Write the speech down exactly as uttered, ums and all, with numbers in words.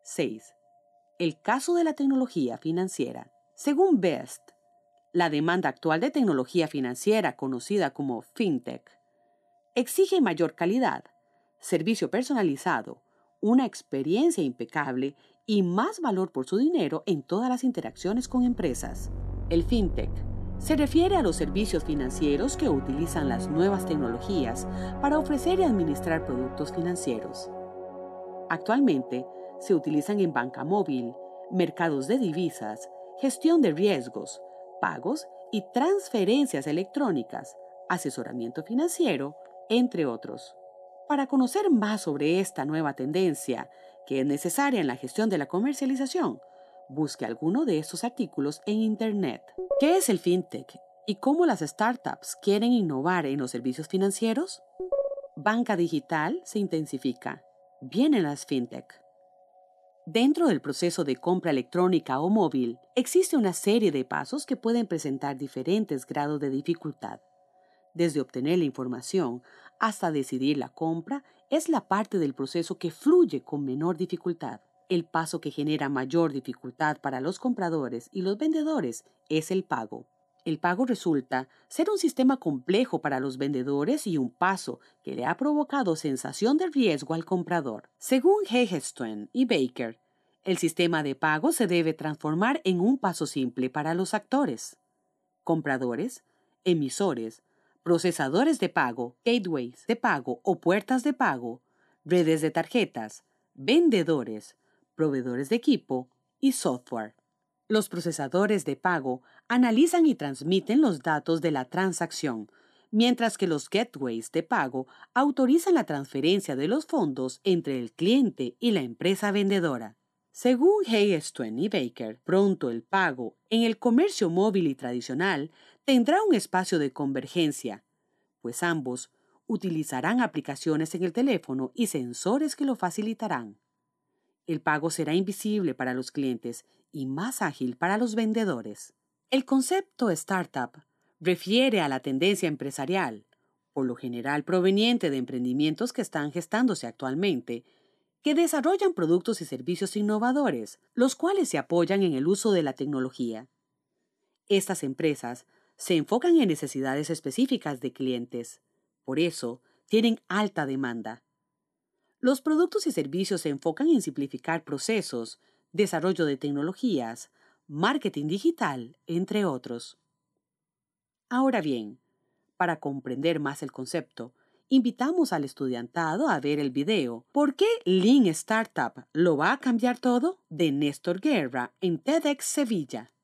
seis. El caso de la tecnología financiera. Según Best, la demanda actual de tecnología financiera, conocida como fintech, exige mayor calidad, servicio personalizado, una experiencia impecable y más valor por su dinero en todas las interacciones con empresas. El fintech se refiere a los servicios financieros que utilizan las nuevas tecnologías para ofrecer y administrar productos financieros. Actualmente, se utilizan en banca móvil, mercados de divisas, gestión de riesgos, pagos y transferencias electrónicas, asesoramiento financiero, entre otros. Para conocer más sobre esta nueva tendencia, que es necesaria en la gestión de la comercialización, busque alguno de estos artículos en Internet. ¿Qué es el fintech y cómo las startups quieren innovar en los servicios financieros? Banca digital se intensifica. Vienen las fintech. Dentro del proceso de compra electrónica o móvil, existe una serie de pasos que pueden presentar diferentes grados de dificultad. Desde obtener la información hasta decidir la compra es la parte del proceso que fluye con menor dificultad. El paso que genera mayor dificultad para los compradores y los vendedores es el pago. El pago resulta ser un sistema complejo para los vendedores y un paso que le ha provocado sensación de riesgo al comprador. Según Hegestuen y Baker, el sistema de pago se debe transformar en un paso simple para los actores: compradores, emisores, procesadores de pago, gateways de pago o puertas de pago, redes de tarjetas, vendedores, proveedores de equipo y software. Los procesadores de pago analizan y transmiten los datos de la transacción, mientras que los gateways de pago autorizan la transferencia de los fondos entre el cliente y la empresa vendedora. Según Hegestuen y Baker, pronto el pago en el comercio móvil y tradicional tendrá un espacio de convergencia, pues ambos utilizarán aplicaciones en el teléfono y sensores que lo facilitarán. El pago será invisible para los clientes y más ágil para los vendedores. El concepto startup refiere a la tendencia empresarial, por lo general proveniente de emprendimientos que están gestándose actualmente, que desarrollan productos y servicios innovadores, los cuales se apoyan en el uso de la tecnología. Estas empresas se enfocan en necesidades específicas de clientes, por eso tienen alta demanda. Los productos y servicios se enfocan en simplificar procesos, desarrollo de tecnologías, marketing digital, entre otros. Ahora bien, para comprender más el concepto, invitamos al estudiantado a ver el video ¿Por qué Lean Startup lo va a cambiar todo? De Néstor Guerra en TEDx Sevilla.